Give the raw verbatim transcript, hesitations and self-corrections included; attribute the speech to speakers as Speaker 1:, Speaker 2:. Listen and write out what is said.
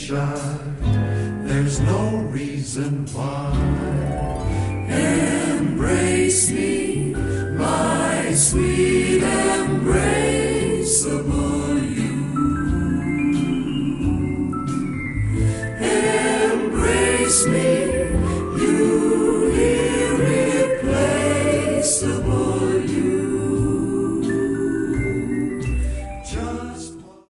Speaker 1: shy. There's no reason why. Embrace me, my sweet